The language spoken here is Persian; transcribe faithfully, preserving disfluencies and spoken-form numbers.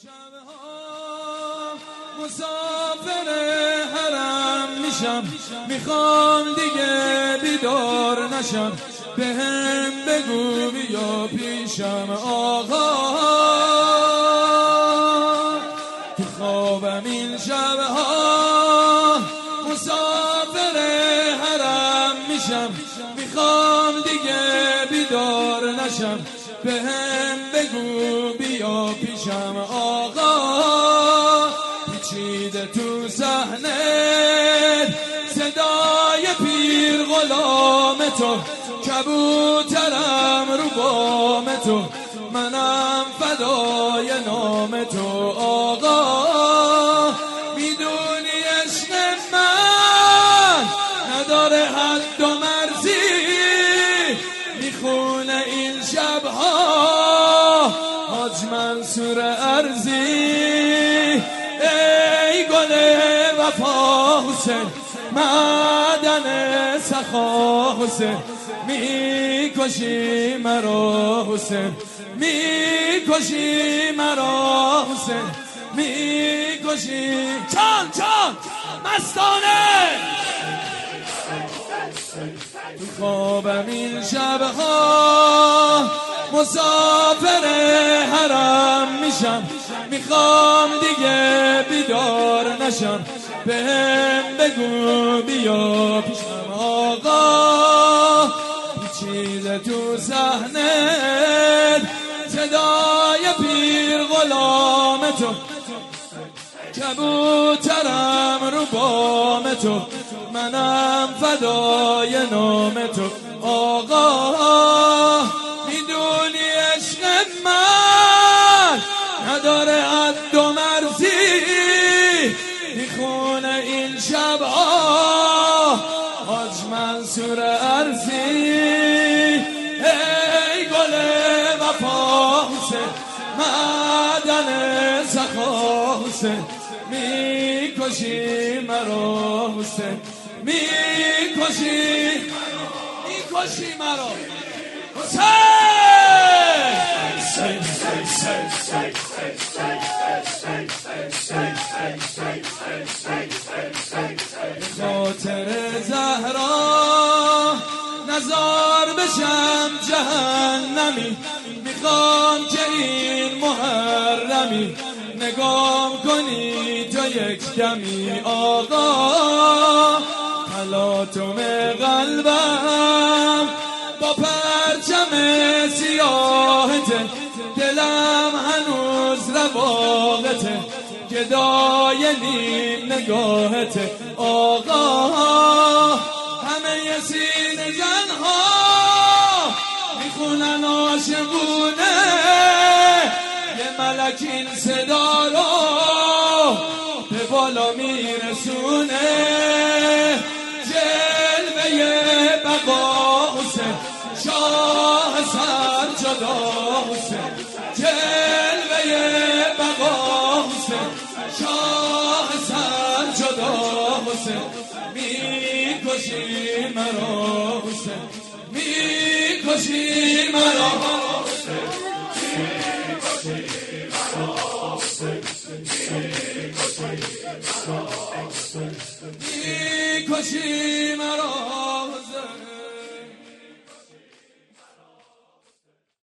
شبها مسافر حرم میشم، میخوام دیگه بیدار نشم، به هم بگو بیا پیشم آقا. تو خوابم این شبها مسافر حرم میشم، میخوام دیگه بیدار نشم، به هم بگو بیا پیشم آقا. پیچیده تو صحنه صدای پیر غلام تو، کبوترم رو بام تو، منم فدای نام تو آقا. میدونی عشق من نداره حد و مرزی، میخونه این شبها حاج منصور ارزی. ای گل وفا حسین، معدن سخا حسین، میکشی مرا حسین، میکشی مرا حسین، میکشی. چان چان مستانه تو خوابم این شبها مسافر حرم میشم، میخوام دیگه بیدار نشم، به هم بگو بیا پیشم آقا. پیچیده تو صحنه صدای پیر غلام تو، کبوترم رو بام تو، منم فدای نام تو آقا. میدونی عشق من نداره حد و مرزی، میخونه این شبها حاج منصور ارزی. ای گل وفا حسین، معدن سخا حسین، میکشی مرا حسین، میکشی میکشی مرا حسین. خاطر زهرا نزار بشم جهنمی، میخوام که این محرمی نگام کنی تو یک دمی آقا. تلاطم قلبم با پرچم سیاهته، دلم هنوز رواقته، گدای نیم نگاهته آقا. همه سینه زنها میخونن عاشقونه، یه ملک این صدا رو به بالا میرسونه. جلوه بقا حسین، شاه سر جدا حسین، جلوه بقا حسین، شاه سر جدا حسین، میکشی مرا حسین، میکشی مرا حسین، میکشی مرا حسین، میکشی مرا حسین، میکشی مرا